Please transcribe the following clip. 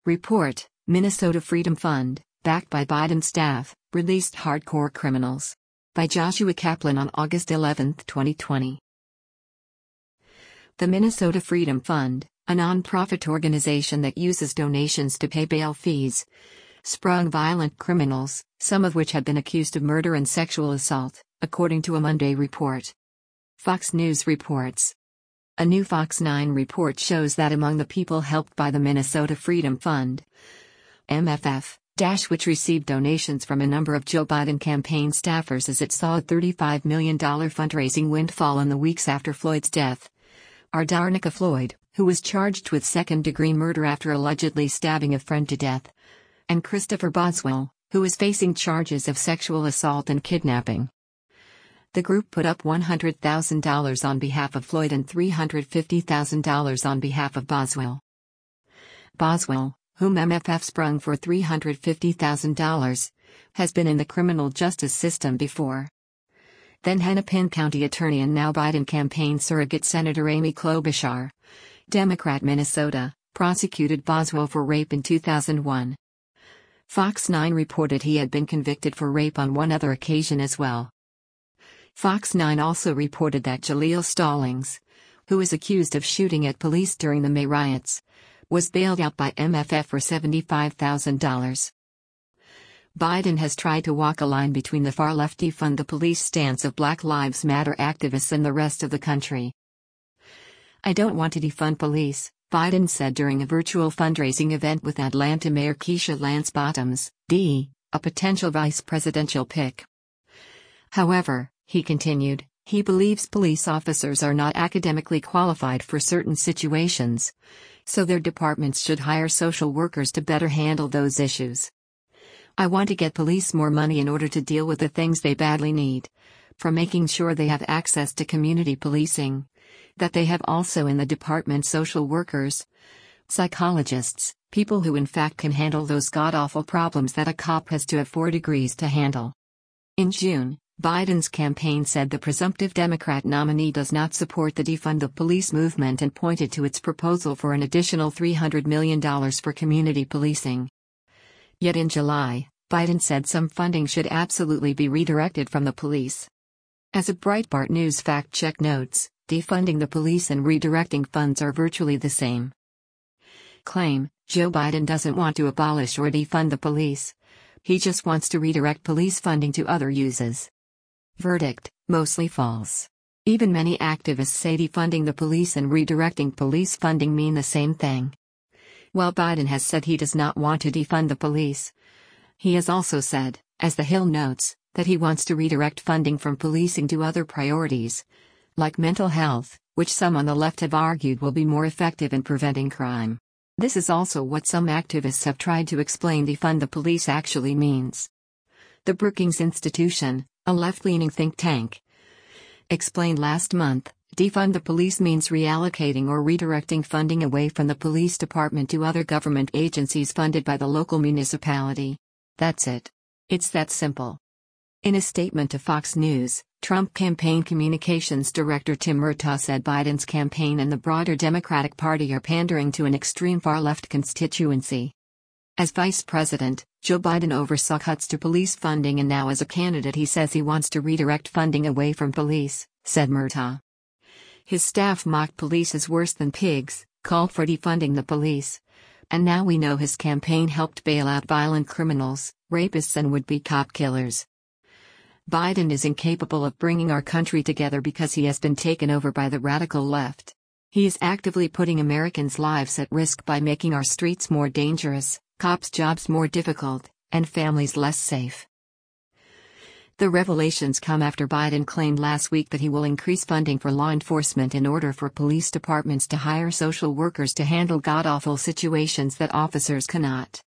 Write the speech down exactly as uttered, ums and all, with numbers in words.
Report: Minnesota Freedom Fund, backed by Biden staff, released hardcore criminals. By Joshua Kaplan on August eleventh, twenty twenty. The Minnesota Freedom Fund, a nonprofit organization that uses donations to pay bail fees, sprung violent criminals, some of which had been accused of murder and sexual assault, according to a Monday report. Fox News reports. A new Fox nine report shows that among the people helped by the Minnesota Freedom Fund, M F F, which received donations from a number of Joe Biden campaign staffers as it saw a thirty-five million dollars fundraising windfall in the weeks after Floyd's death, are Darnica Floyd, who was charged with second-degree murder after allegedly stabbing a friend to death, and Christopher Boswell, who is facing charges of sexual assault and kidnapping. The group put up one hundred thousand dollars on behalf of Floyd and three hundred fifty thousand dollars on behalf of Boswell. Boswell, whom M F F sprung for three hundred fifty thousand dollars, has been in the criminal justice system before. Then Hennepin County Attorney and now Biden campaign surrogate Senator Amy Klobuchar, Democrat Minnesota, prosecuted Boswell for rape in two thousand one. Fox nine reported he had been convicted for rape on one other occasion as well. Fox nine also reported that Jaleel Stallings, who is accused of shooting at police during the May riots, was bailed out by M F F for seventy-five thousand dollars. Biden has tried to walk a line between the far-left defund the police stance of Black Lives Matter activists and the rest of the country. "I don't want to defund police," Biden said during a virtual fundraising event with Atlanta Mayor Keisha Lance Bottoms, D, a potential vice presidential pick. However, he continued, he believes police officers are not academically qualified for certain situations, so their departments should hire social workers to better handle those issues. "I want to get police more money in order to deal with the things they badly need, from making sure they have access to community policing, that they have also in the department social workers, psychologists, people who in fact can handle those god-awful problems that a cop has to have four degrees to handle." In June, Biden's campaign said the presumptive Democrat nominee does not support the defund the police movement and pointed to its proposal for an additional three hundred million dollars for community policing. Yet in July, Biden said some funding should absolutely be redirected from the police. As a Breitbart News fact-check notes, defunding the police and redirecting funds are virtually the same. Claim: Joe Biden doesn't want to abolish or defund the police. He just wants to redirect police funding to other uses. Verdict: mostly false. Even many activists say defunding the police and redirecting police funding mean the same thing. While Biden has said he does not want to defund the police, he has also said, as The Hill notes, that he wants to redirect funding from policing to other priorities, like mental health, which some on the left have argued will be more effective in preventing crime. This is also what some activists have tried to explain defund the police actually means. The Brookings Institution, a left-leaning think tank, explained last month, defund the police means reallocating or redirecting funding away from the police department to other government agencies funded by the local municipality. That's it. It's that simple. In a statement to Fox News, Trump campaign communications director Tim Murtaugh said Biden's campaign and the broader Democratic Party are pandering to an extreme far-left constituency. As vice president, Joe Biden oversaw cuts to police funding, and now as a candidate he says he wants to redirect funding away from police, said Murtaugh. His staff mocked police as worse than pigs, called for defunding the police. And now we know his campaign helped bail out violent criminals, rapists and would-be cop killers. Biden is incapable of bringing our country together because he has been taken over by the radical left. He is actively putting Americans' lives at risk by making our streets more dangerous, cops' jobs more difficult, and families less safe. The revelations come after Biden claimed last week that he will increase funding for law enforcement in order for police departments to hire social workers to handle god-awful situations that officers cannot.